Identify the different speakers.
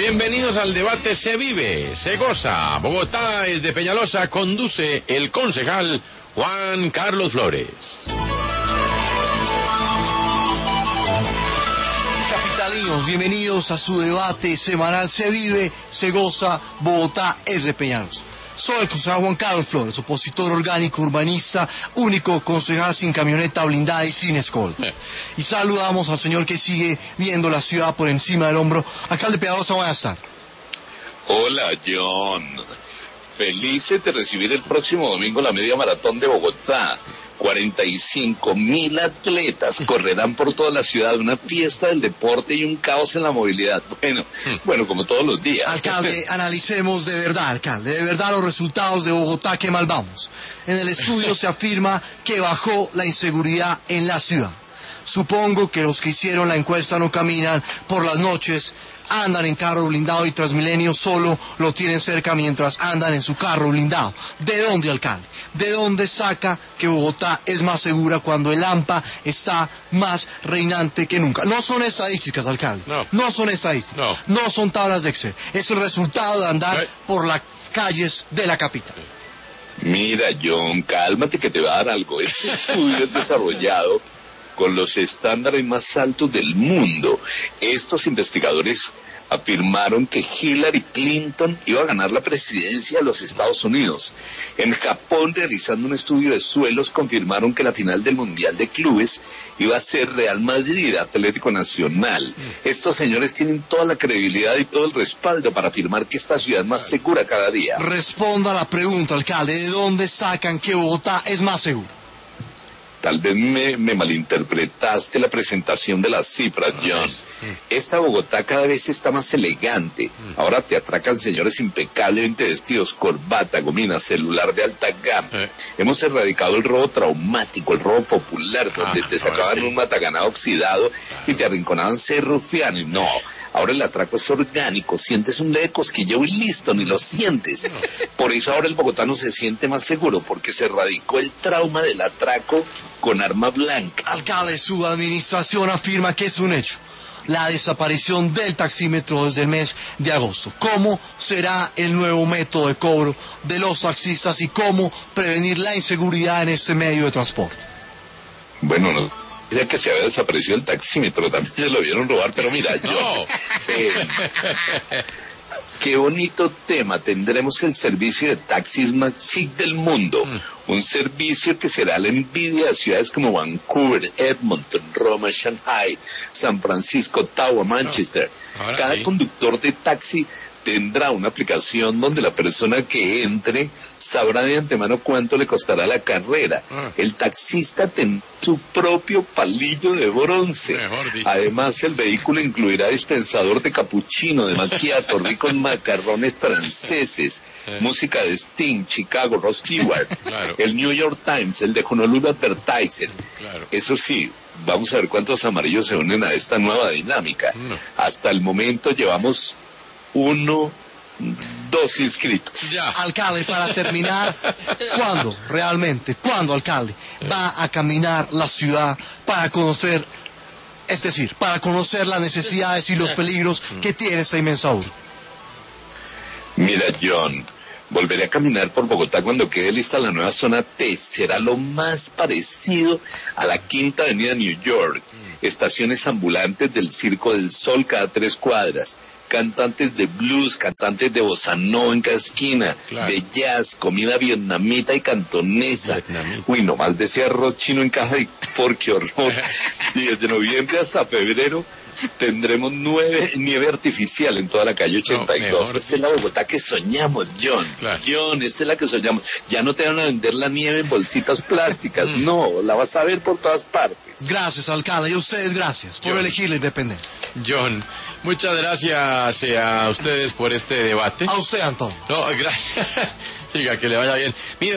Speaker 1: Bienvenidos al debate Se Vive, Se Goza. Bogotá es de Peñalosa, conduce el concejal Juan Carlos Flores.
Speaker 2: Capitalinos, bienvenidos a su debate semanal Se Vive, Se Goza, Bogotá es de Peñalosa. Soy el concejal Juan Carlos Flores, opositor orgánico urbanista, único concejal sin camioneta blindada y sin escolta. Y saludamos al señor que sigue viendo la ciudad por encima del hombro. Alcalde Peñalosa, buenas tardes.
Speaker 3: Hola, John. Felices de recibir el próximo domingo la media maratón de Bogotá. 45.000 atletas correrán por toda la ciudad, una fiesta del deporte y un caos en la movilidad. Bueno, como todos los días.
Speaker 2: Alcalde, analicemos de verdad los resultados de Bogotá, qué mal vamos. En el estudio se afirma que bajó la inseguridad en la ciudad. Supongo que los que hicieron la encuesta no caminan por las noches, andan en carro blindado y Transmilenio solo lo tienen cerca mientras andan en su carro blindado. ¿De dónde, alcalde? ¿De dónde saca que Bogotá es más segura cuando el AMPA está más reinante que nunca? No son estadísticas, alcalde. No son estadísticas. No son tablas de Excel. Es el resultado de andar por las calles de la capital.
Speaker 3: Mira, John, cálmate que te va a dar algo. Este estudio es desarrollado con los estándares más altos del mundo. Estos investigadores afirmaron que Hillary Clinton iba a ganar la presidencia de los Estados Unidos. En Japón, realizando un estudio de suelos, confirmaron que la final del Mundial de Clubes iba a ser Real Madrid, Atlético Nacional. Estos señores tienen toda la credibilidad y todo el respaldo para afirmar que esta ciudad es más segura cada día.
Speaker 2: Responda a la pregunta, alcalde, ¿de dónde sacan que Bogotá es más segura?
Speaker 3: Tal vez me malinterpretaste la presentación de las cifras, John. Esta Bogotá cada vez está más elegante. Ahora te atracan señores impecablemente vestidos, corbata, gomina, celular de alta gama. Hemos erradicado el robo traumático, el robo popular, donde te sacaban un mataganado oxidado y te arrinconaban ser rufiano. Y no, ahora el atraco es orgánico, sientes un leve cosquilleo y listo, ni lo sientes. Por eso ahora el bogotano se siente más seguro, porque se erradicó el trauma del atraco con arma blanca.
Speaker 2: Alcalde, su administración afirma que es un hecho la desaparición del taxímetro desde el mes de agosto. ¿Cómo será el nuevo método de cobro de los taxistas y cómo prevenir la inseguridad en este medio de transporte?
Speaker 3: Bueno, no, ya que se había desaparecido el taxímetro, también se lo vieron robar, pero mira, qué bonito tema. Tendremos el servicio de taxis más chic del mundo. Un servicio que será la envidia de ciudades como Vancouver, Edmonton, Roma, Shanghai, San Francisco, Ottawa, Manchester. Cada conductor de taxi tendrá una aplicación donde la persona que entre sabrá de antemano cuánto le costará la carrera. El taxista tendrá su propio palillo de bronce. Además, el vehículo incluirá dispensador de capuchino, de macchiato, ricos macarrones franceses, música de Sting, Chicago, Rod Stewart, el New York Times, el de Honolulu Advertiser. Eso sí, vamos a ver cuántos amarillos se unen a esta nueva dinámica. Hasta el momento llevamos 2 inscritos.
Speaker 2: Alcalde, para terminar, ¿cuándo, alcalde, va a caminar la ciudad para conocer, es decir, para conocer las necesidades y los peligros que tiene esta inmensa urbe?
Speaker 3: Mira, John, volveré a caminar por Bogotá cuando quede lista la nueva zona T. Será lo más parecido a la Quinta Avenida de New York. Estaciones ambulantes del Circo del Sol cada 3 cuadras. Cantantes de blues, cantantes de bossa nova en cada esquina, de jazz, comida vietnamita y cantonesa. Uy, nomás decía arroz chino en caja de qué horror. Y desde noviembre hasta febrero tendremos nieve artificial en toda la calle 82. Esa es la Bogotá que soñamos, John. John, esa es la que soñamos. Ya no te van a vender la nieve en bolsitas plásticas. No, la vas a ver por todas partes.
Speaker 2: Gracias, alcalde. Y a ustedes, gracias por elegir la independencia.
Speaker 1: John, muchas gracias a ustedes por este debate.
Speaker 2: A usted, Antonio.
Speaker 1: No, gracias. Siga, que le vaya bien. Mire,